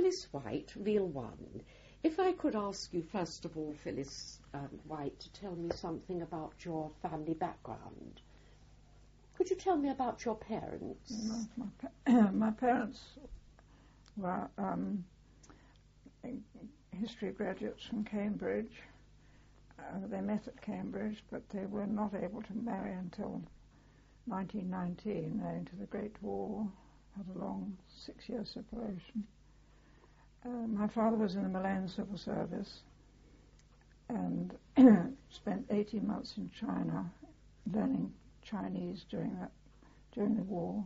Phyllis White, Real One. If I could ask you, first of all, Phyllis White, to tell me something about your family background. Could you tell me about your parents? My parents were history graduates from Cambridge. They met at Cambridge, but they were not able to marry until 1919, owing to the Great War. Had a long 6-year separation. My father was in the Malayan Civil Service and spent 18 months in China learning Chinese during the war.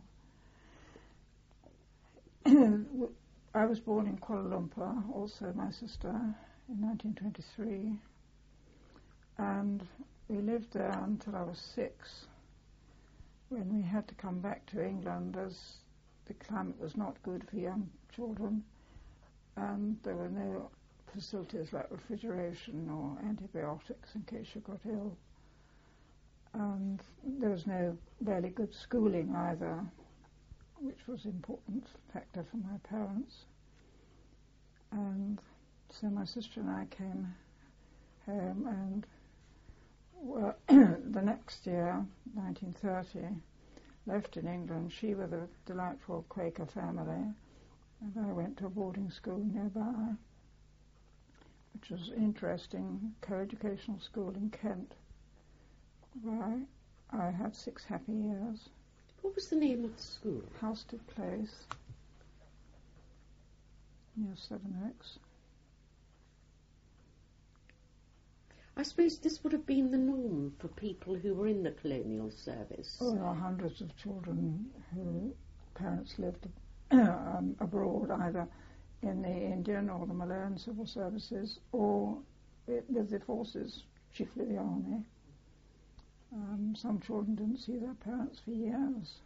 I was born in Kuala Lumpur, also my sister, in 1923, and we lived there until I was 6, when we had to come back to England as the climate was not good for young children, and there were no facilities like refrigeration or antibiotics in case you got ill. And there was no really good schooling either, which was an important factor for my parents. And so my sister and I came home, and the next year, 1930, left in England. She with a delightful Quaker family, and I went to a boarding school nearby, which was an interesting co-educational school in Kent, where I had 6 happy years. What was the name of the school? Halstead Place, near Sevenoaks. I suppose this would have been the norm for people who were in the colonial service. Oh, there are hundreds of children whose parents lived abroad, either in the Indian or the Malayan civil services, or with the forces, chiefly the army. Some children didn't see their parents for years.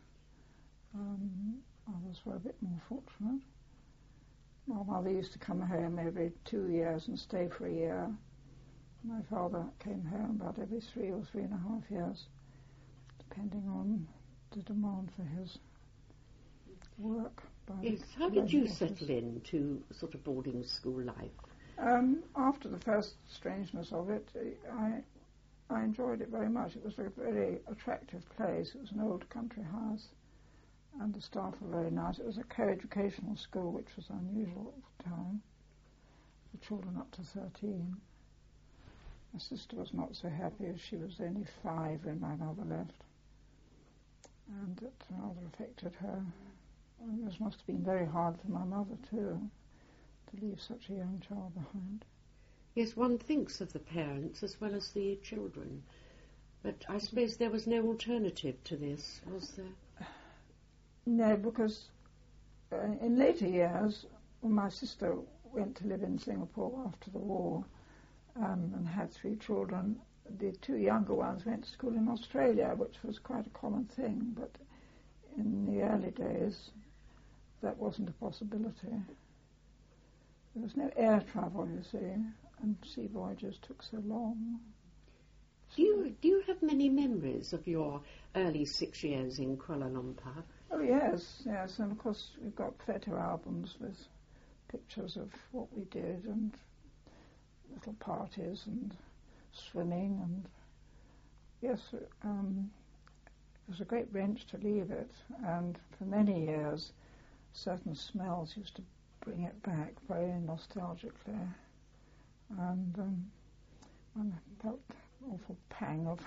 Others were a bit more fortunate. My mother used to come home every 2 years and stay for a year. My father came home about every 3 or 3.5 years, depending on the demand for his work. Yes, how did you settle into sort of boarding school life? After the first strangeness of it, I enjoyed it very much. It was a very attractive place. It was an old country house, and the staff were very nice. It was a co-educational school, which was unusual at the time, for children up to 13. My sister was not so happy, as she was only 5 when my mother left, and it rather affected her. And this must have been very hard for my mother too, to leave such a young child behind. Yes, one thinks of the parents as well as the children, but I suppose there was no alternative to this, was there? No, because in later years, when my sister went to live in Singapore after the war, and had 3 children, the 2 younger ones went to school in Australia, which was quite a common thing, but in the early days that wasn't a possibility. There was no air travel, you see, and sea voyages took so long. Do you have many memories of your early 6 years in Kuala Lumpur? Oh yes, and of course we've got photo albums with pictures of what we did, and little parties and swimming, and yes, it was a great wrench to leave it, and for many years certain smells used to bring it back very nostalgically, and one felt an awful pang of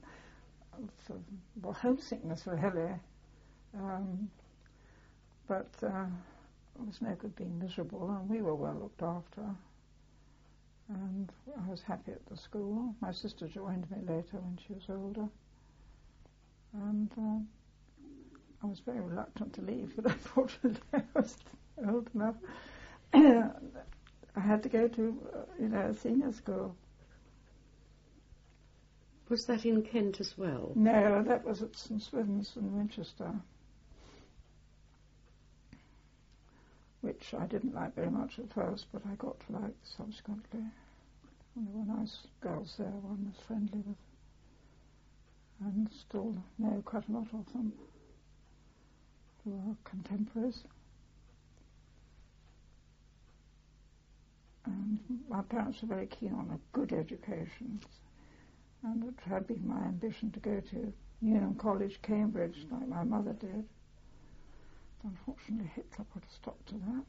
homesickness really, but it was no good being miserable, and we were well looked after. And I was happy at the school. My sister joined me later when she was older. And I was very reluctant to leave, but unfortunately I was old enough. I had to go to, a senior school. Was that in Kent as well? No, that was at St Swithin's in Winchester, which I didn't like very much at first, but I got to like subsequently. And there were nice girls there, one was friendly with, and still know quite a lot of them who are contemporaries. my parents were very keen on a good education, and it had been my ambition to go to Newnham College, Cambridge, like my mother did. Unfortunately, Hitler put a stop to that.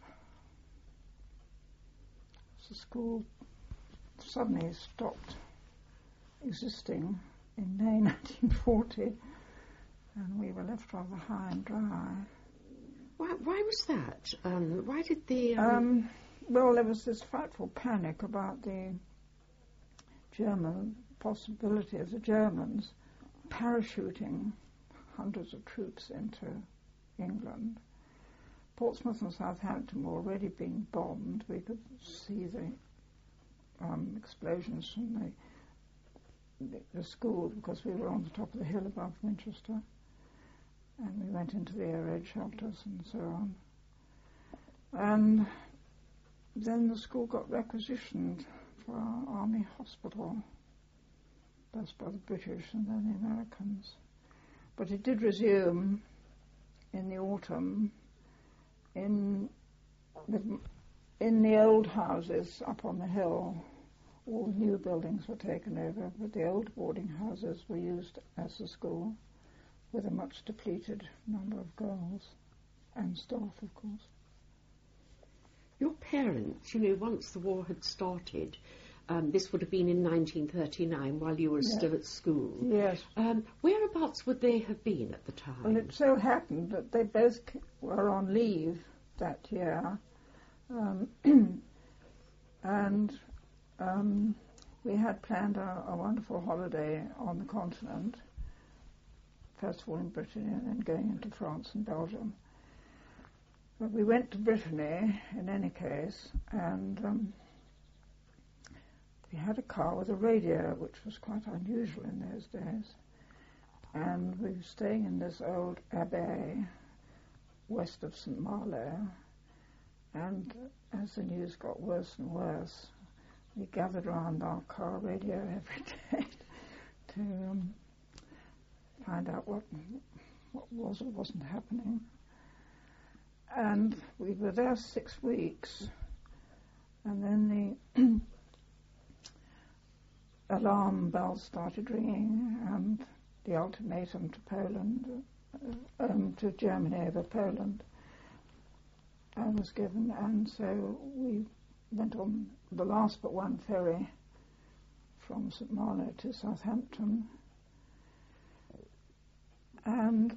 The school suddenly stopped existing in May 1940, and we were left rather high and dry. Why was that? Why did the... Well, there was this frightful panic about the German possibility of the Germans parachuting hundreds of troops into England. Portsmouth and Southampton were already being bombed. We could see the explosions from the school because we were on the top of the hill above Winchester, and we went into the air raid shelters and so on. And then the school got requisitioned for our army hospital, first by the British and then the Americans. But it did resume in the autumn in the old houses up on the hill. All the new buildings were taken over, but the old boarding houses were used as a school with a much depleted number of girls and staff, of course. Your parents, once the war had started, this would have been in 1939 while you were still at school. Yes. Whereabouts would they have been at the time? Well, it so happened that they both were on leave that year, and we had planned a wonderful holiday on the continent, first of all in Brittany and then going into France and Belgium. But we went to Brittany in any case, and we had a car with a radio, which was quite unusual in those days. And we were staying in this old abbey west of St. Malo, and as the news got worse and worse, we gathered around our car radio every day to find out what was or wasn't happening. And we were there 6 weeks, and then the alarm bells started ringing, and the ultimatum to Poland, to Germany over Poland, was given, and so we went on the last but one ferry from St. Malo to Southampton, and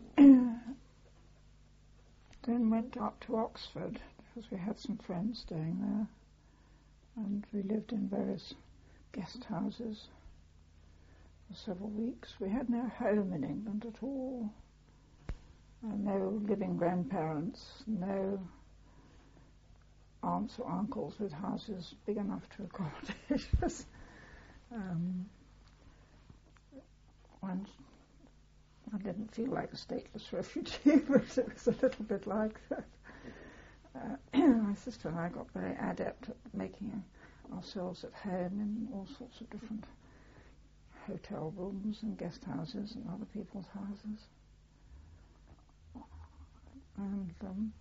then went up to Oxford because we had some friends staying there, and we lived in various guest houses for several weeks. We had no home in England at all, no living grandparents, no aunts or uncles with houses big enough to accommodate us. I didn't feel like a stateless refugee, but it was a little bit like that. My sister and I got very adept at making ourselves at home in all sorts of different hotel rooms and guest houses and other people's houses. And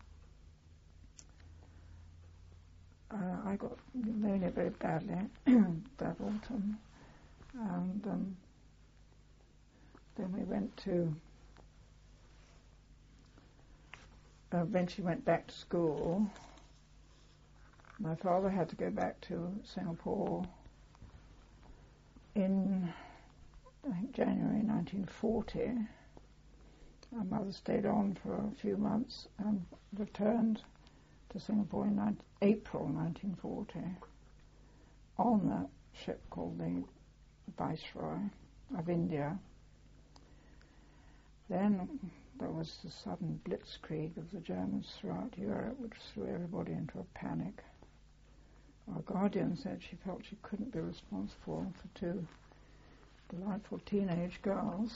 I got pneumonia very badly that autumn, and then we went to, eventually went back to school. My father had to go back to Singapore in, I think, January 1940. My mother stayed on for a few months and returned to Singapore in April 1940 on that ship called the Viceroy of India. Then there was the sudden blitzkrieg of the Germans throughout Europe, which threw everybody into a panic. Our guardian said she felt she couldn't be responsible for two delightful teenage girls.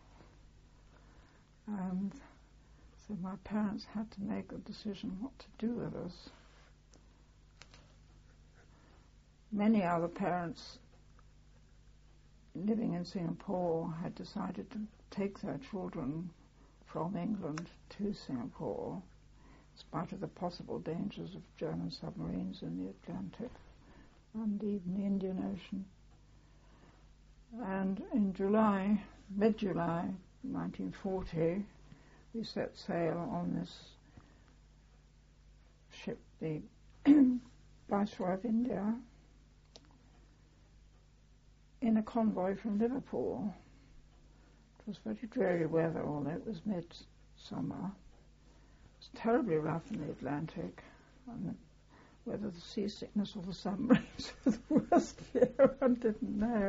And so my parents had to make a decision what to do with us. Many other parents living in Singapore had decided to take their children from England to Singapore, in spite of the possible dangers of German submarines in the Atlantic and even the Indian Ocean. And in July, mid-July 1940, we set sail on this ship, the Viceroy of India, in a convoy from Liverpool. It was very dreary weather, although it was mid-summer. It was terribly rough in the Atlantic, and whether the seasickness or the submarines was the worst fear, I didn't know.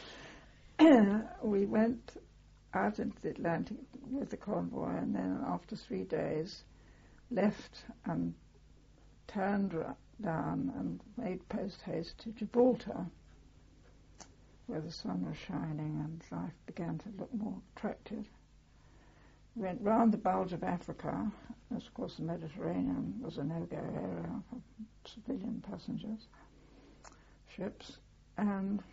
We went out into the Atlantic with the convoy, and then after 3 days left and turned down and made post-haste to Gibraltar, where the sun was shining and life began to look more attractive. We went round the bulge of Africa, as of course the Mediterranean was a no-go area for civilian passengers, ships, and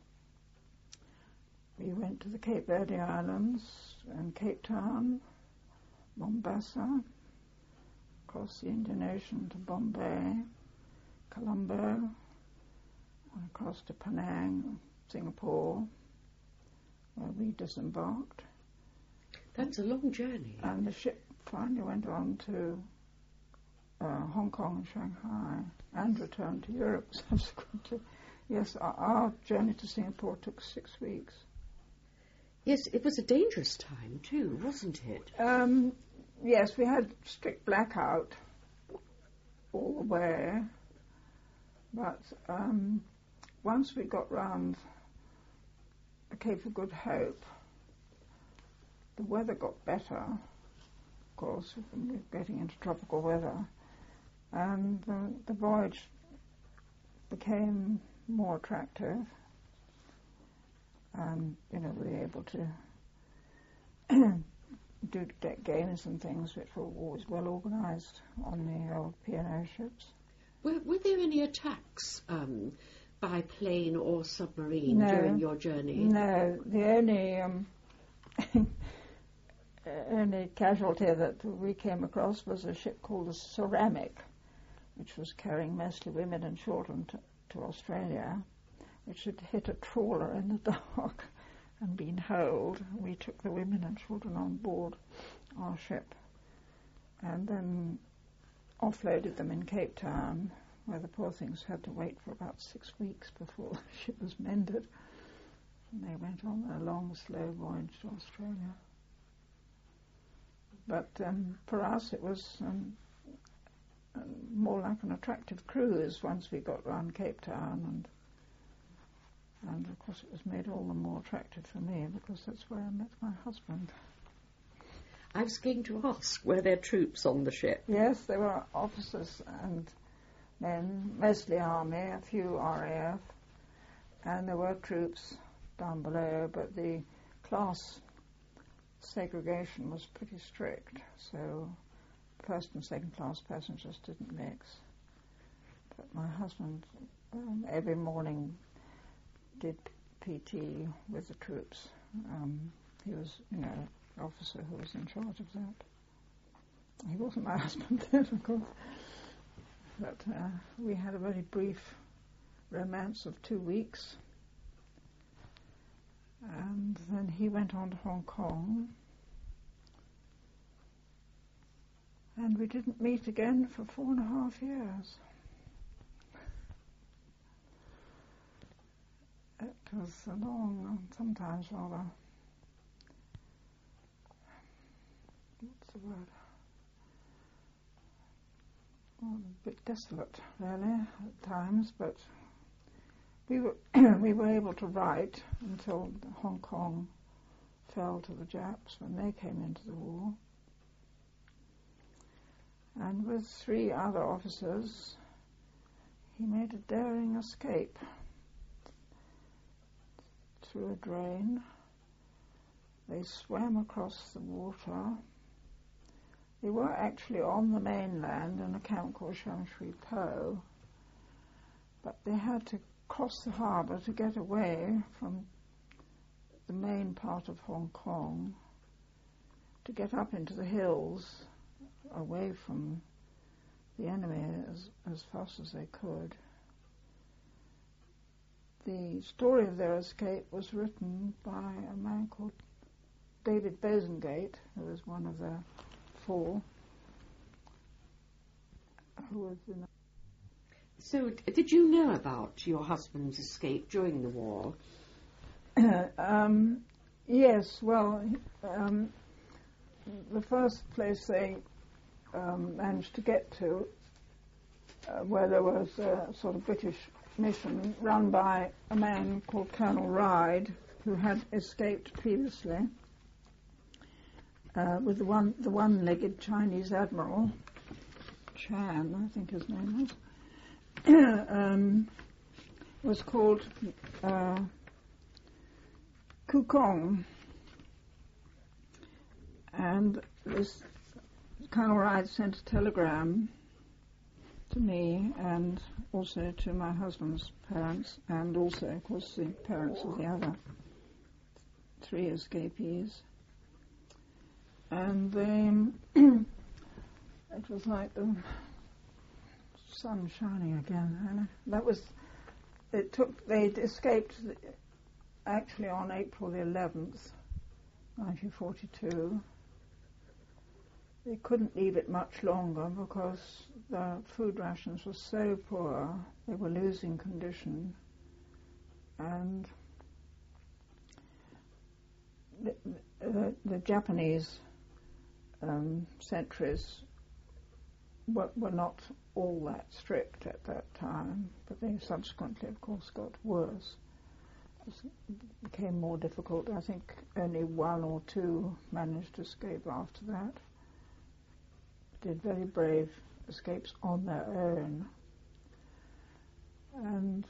we went to the Cape Verde Islands and Cape Town, Mombasa, across the Indian Ocean to Bombay, Colombo, and across to Penang, Singapore, where we disembarked. That's a long journey. And the ship finally went on to Hong Kong and Shanghai and returned to Europe subsequently. Yes, our journey to Singapore took 6 weeks. Yes, it was a dangerous time too, wasn't it? Yes, we had strict blackout all the way, but once we got round the Cape of Good Hope, the weather got better, of course, we were getting into tropical weather, and the voyage became more attractive, and, we were able to do deck games and things which were always well organised on the old P&O ships. Were there any attacks by plane or submarine during your journey? No, the only casualty that we came across was a ship called the Ceramic, which was carrying mostly women and children to Australia, which had hit a trawler in the dark and been holed. We took the women and children on board our ship and then offloaded them in Cape Town, where the poor things had to wait for about 6 weeks before the ship was mended. And they went on a long, slow voyage to Australia. But for us it was more like an attractive cruise once we got round Cape Town, and of course it was made all the more attractive for me because that's where I met my husband. I was going to ask, were there troops on the ship? Yes, there were officers and men, mostly army, a few RAF, and there were troops down below, but the class segregation was pretty strict, so first and second class passengers didn't mix. But my husband every morning did PT with the troops. He was, the officer who was in charge of that. He wasn't my husband then, of course. But we had a very brief romance of 2 weeks. And then he went on to Hong Kong. And we didn't meet again for 4.5 years. It was a long and sometimes rather, what's the word? Well, a bit desolate, really, at times, but we were able to write until Hong Kong fell to the Japs when they came into the war. And with 3 other officers, he made a daring escape through a drain. They swam across the water. They were actually on the mainland in a camp called Sham Shui Po, but they had to cross the harbour to get away from the main part of Hong Kong, to get up into the hills away from the enemy as fast as they could. the story of their escape was written by a man called David Bosengate, who was one of the four who was in. So, did you know about your husband's escape during the war? Yes, well, the first place they managed to get to, where there was a sort of British mission run by a man called Colonel Ryde, who had escaped previously, with the one-legged Chinese admiral, Chan, I think his name was called Kukong, and this Colonel Ryde sent a telegram to me and also to my husband's parents, and also, of course, the parents of the other three escapees. And it was like the sun shining again. And they'd escaped actually on April the 11th, 1942. They couldn't leave it much longer because the food rations were so poor, they were losing condition, and the Japanese sentries were not all that strict at that time, but they subsequently, of course, got worse. It became more difficult. I think only one or two managed to escape after that. Did very brave escapes on their own. And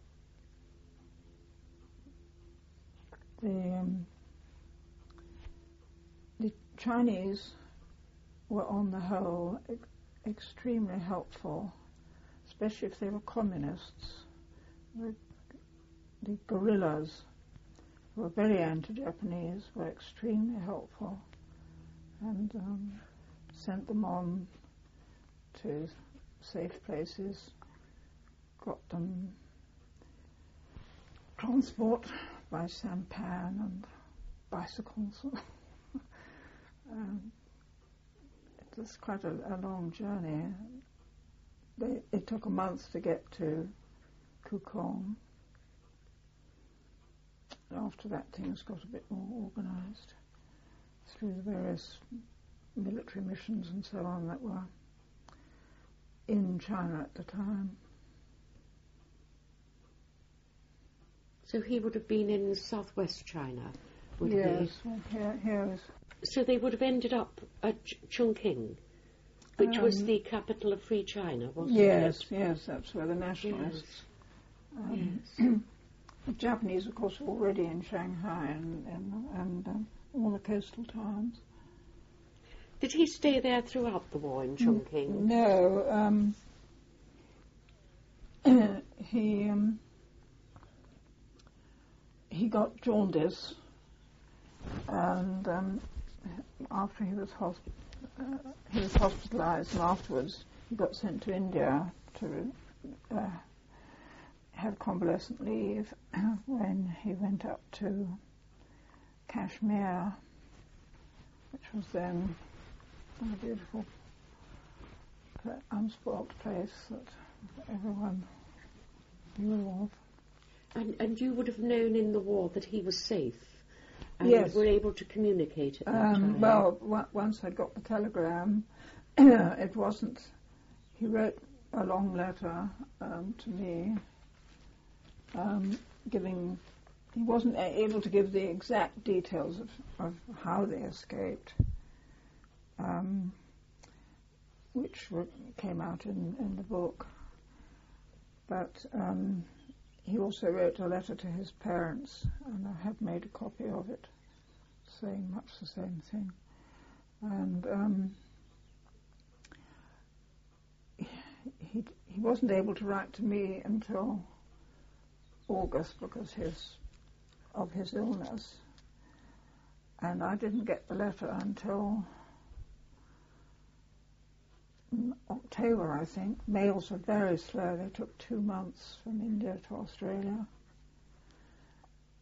the Chinese were on the whole extremely helpful, especially if they were communists. The guerrillas, who were very anti-Japanese, were extremely helpful, and sent them on to safe places, got them transport by sampan and bicycles. It was quite a long journey. It took a month to get to Kukong. After that, things got a bit more organised through the various military missions and so on that were in China at the time. So he would have been in southwest China, would yes, he? Yes, here is. So they would have ended up at Chongqing, which was the capital of Free China, wasn't it? Yes, that's where the nationalists. Yes. The Japanese, of course, were already in Shanghai and all the coastal towns. Did he stay there throughout the war in Chongqing? No. He got jaundice, and after he was hospitalised, and afterwards he got sent to India to have convalescent leave when he went up to Kashmir, which was then a beautiful, unspoilt place that everyone knew of. And you would have known in the war that he was safe and yes. were able to communicate at that time? Well, once I got the telegram, it wasn't... He wrote a long letter to me giving... He wasn't able to give the exact details of how they escaped, which came out in the book. But he also wrote a letter to his parents, and I have made a copy of it, saying much the same thing. And he wasn't able to write to me until August because of his illness, and I didn't get the letter until October, I think. Mails were very slow. They took 2 months from India to Australia.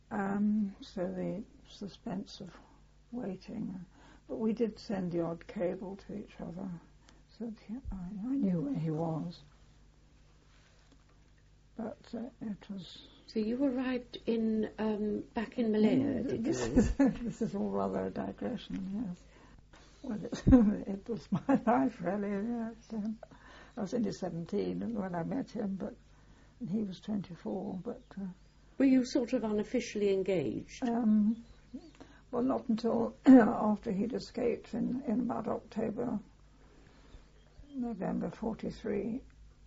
So the suspense of waiting. But we did send the odd cable to each other, so that I knew where he was. But it was... So you arrived in back in Malaya, did you? This is all rather a digression, yes. Well, it was my life, really, yes. I was only 17 when I met him, but he was 24, but... Were you sort of unofficially engaged? Well, not until after he'd escaped in about November 42,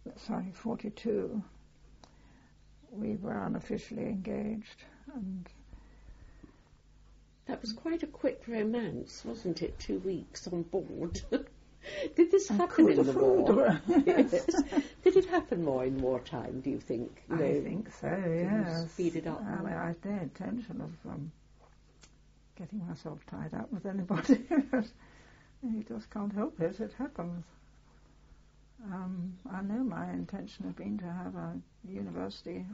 we were unofficially engaged. And that was quite a quick romance, wasn't it? 2 weeks on board. Did this happen in the war? Yes. Did it happen more in wartime, do you think? I think so, yes. Speeded up more? I had no intention of getting myself tied up with anybody. You just can't help it. It happens. I know my intention had been to have a university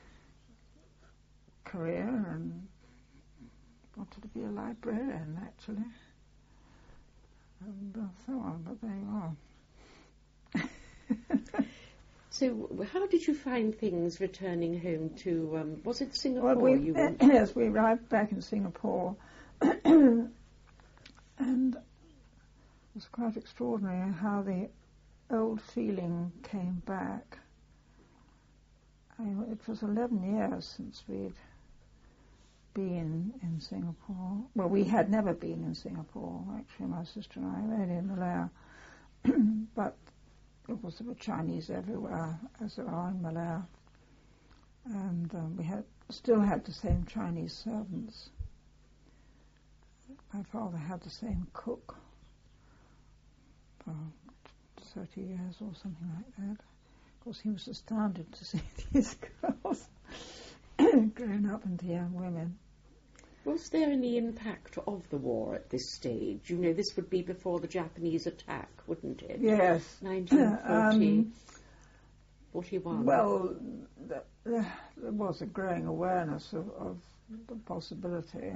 career and wanted to be a librarian, actually. And so on, but there you are. So, how did you find things returning home to, was it Singapore? Well, yes, we arrived back in Singapore, and it was quite extraordinary how the old feeling came back. It was 11 years since we'd been in Singapore. Well, we had never been in Singapore, actually, my sister and I, only in Malaya. But of course there were Chinese everywhere, as there are in Malaya. And we still had the same Chinese servants. My father had the same cook for 30 years or something like that. Of course, he was astounded to see these girls grown up into young women. Was there any impact of the war at this stage? You know, this would be before the Japanese attack, wouldn't it? Yes. 1940, 41. Well, there was a growing awareness of the possibility.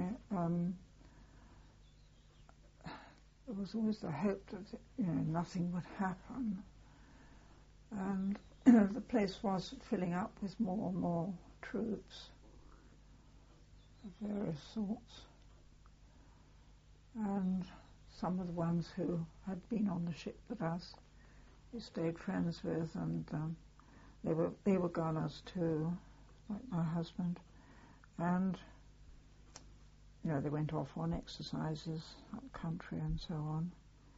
There was always the hope that nothing would happen, and the place was filling up with more and more troops of various sorts, and some of the ones who had been on the ship with us we stayed friends with, and they were gunners too, like my husband, and they went off on exercises up country and so on.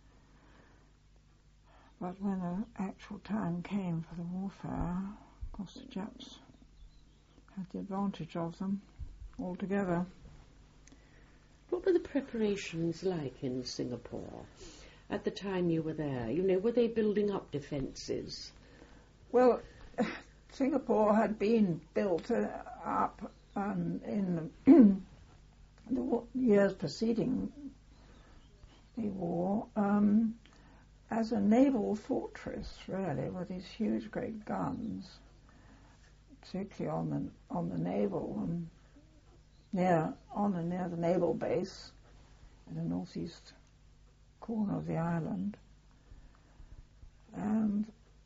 But when the actual time came for the warfare, of course the Japs had the advantage of them altogether. What were the preparations like in Singapore at the time you were there? Were they building up defences? Well, Singapore had been built up in the years preceding the war as a naval fortress, really, with these huge, great guns, particularly on the naval near the naval base in the northeast corner of the island. And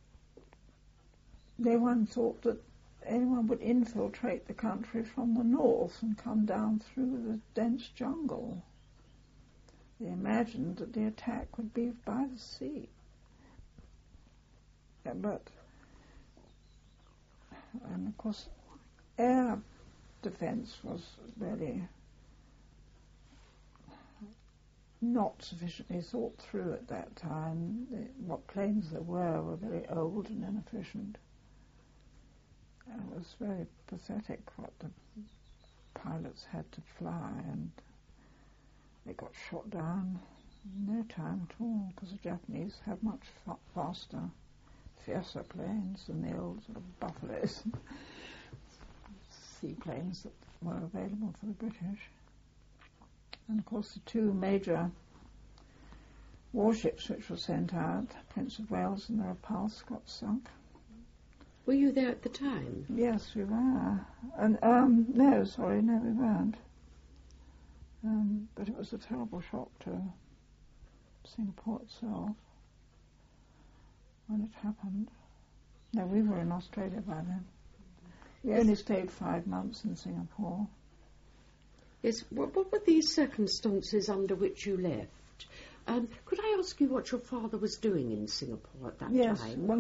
no one thought that anyone would infiltrate the country from the north and come down through the dense jungle. They imagined that the attack would be by the sea. And of course, air defence was really not sufficiently thought through at that time. What planes there were very old and inefficient. And it was very pathetic what the pilots had to fly, and they got shot down in no time at all, because the Japanese had much faster, fiercer planes than the old sort of Buffaloes, seaplanes that were available for the British. And of course the two major warships which were sent out, Prince of Wales and the Repulse, got sunk. Were you there at the time? Yes, we were. And, no, we weren't. But it was a terrible shock to Singapore itself when it happened. No, we were in Australia by then. We only stayed 5 months in Singapore. Yes. What were these circumstances under which you left? Could I ask you what your father was doing in Singapore at that time? Yes, well,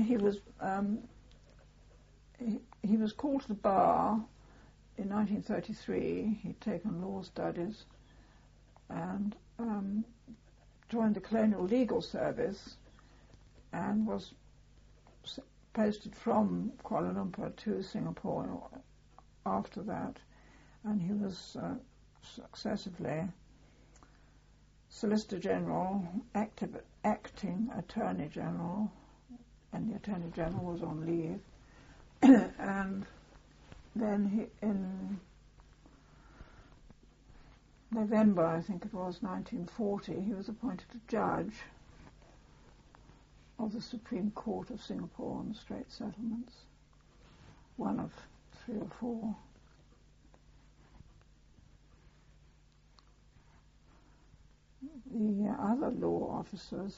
he was called to the bar in 1933. He'd taken law studies and joined the Colonial Legal Service and was posted from Kuala Lumpur to Singapore after that. And he was successively Solicitor General, acting Attorney General, and the Attorney General was on leave. And then in November, I think it was, 1940, he was appointed a judge of the Supreme Court of Singapore on the Strait Settlements, one of 3 or 4. The other law officers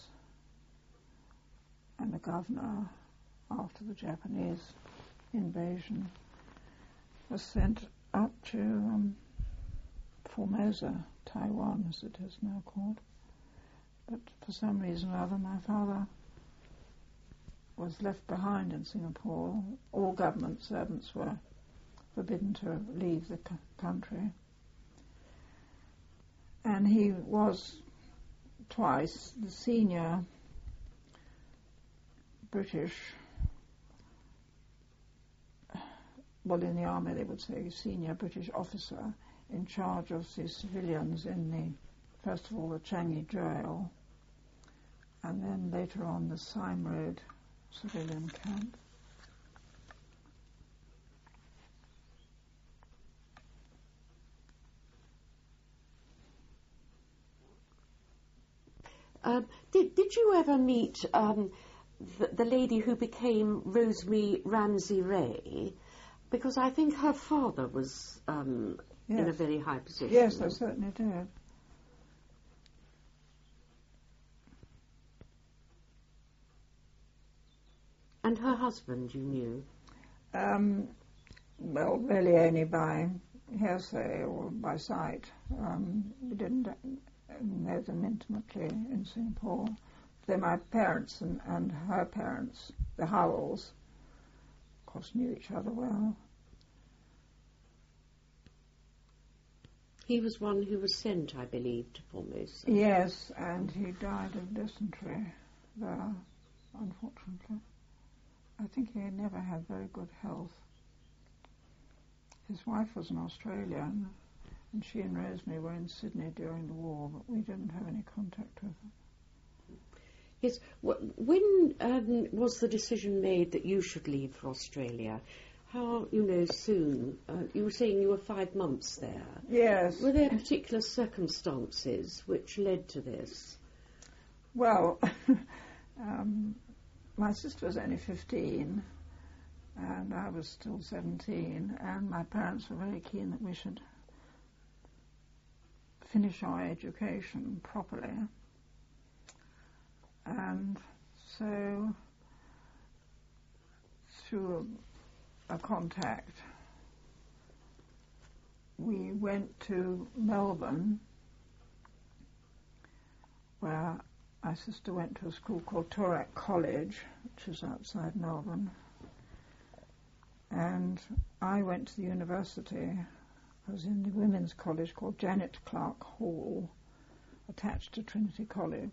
and the governor, after the Japanese invasion, was sent up to Formosa, Taiwan as it is now called. But for some reason or other my father was left behind in Singapore. All government servants were forbidden to leave the country. And he was twice the senior British, well, in the army they would say senior British officer in charge of the civilians in the, first of all, the Changi jail, and then later on the Sime Road civilian camp. Did you ever meet the lady who became Rosemary Ramsey Ray? Because I think her father was in a very high position. Yes, I certainly did. And her husband, you knew? Well, really only by hearsay or by sight. We didn't know them intimately in Singapore. They're my parents and her parents, the Howells, of course, knew each other well. He was one who was sent, I believe, to Formosa. Yes, and he died of dysentery there, unfortunately. I think he never had very good health. His wife was an Australian, and she and Rosemary were in Sydney during the war, but we didn't have any contact with her. Yes. When was the decision made that you should leave for Australia? How, soon? You were saying you were 5 months there. Yes. Were there particular circumstances which led to this? Well, my sister was only 15, and I was still 17, and my parents were very keen that we should finish our education properly. And so, through a contact, we went to Melbourne, where my sister went to a school called Toorak College, which is outside Melbourne. And I went to the university. I was in the women's college called Janet Clark Hall, attached to Trinity College.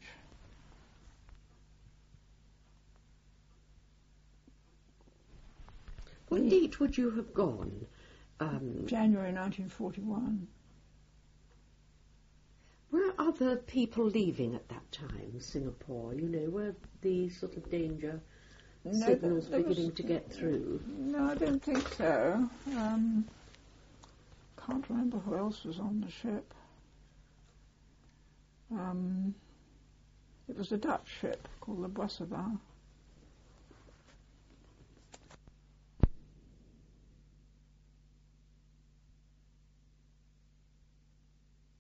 What date would you have gone? January 1941. Were other people leaving at that time, Singapore? Were the sort of danger signals beginning to get through? No, I don't think so. Can't remember who else was on the ship. It was a Dutch ship called the Bossaba.